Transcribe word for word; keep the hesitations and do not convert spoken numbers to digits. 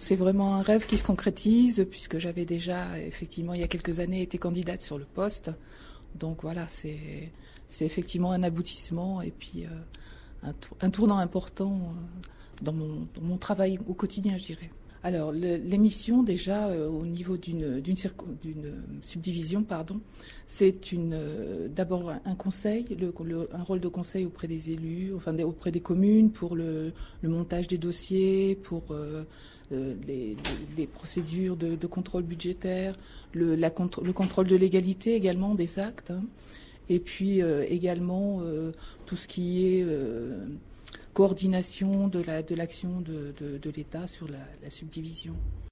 c'est vraiment un rêve qui se concrétise puisque j'avais déjà, effectivement, il y a quelques années, été candidate sur le poste. Donc voilà, c'est, c'est effectivement un aboutissement et puis euh, un, un tournant important euh, dans, mon, dans mon travail au quotidien, je dirais. Alors, le, l'émission, déjà, euh, au niveau d'une, d'une, circo, d'une subdivision, pardon, c'est une, euh, d'abord un conseil, le, le, un rôle de conseil auprès des élus, enfin des, auprès des communes pour le, le montage des dossiers, pour euh, euh, les, les, les procédures de, de contrôle budgétaire, le, la, le contrôle de légalité également des actes, hein, et puis euh, également euh, tout ce qui est... Euh, coordination de, la, de l'action de, de, de l'État sur la, la subdivision.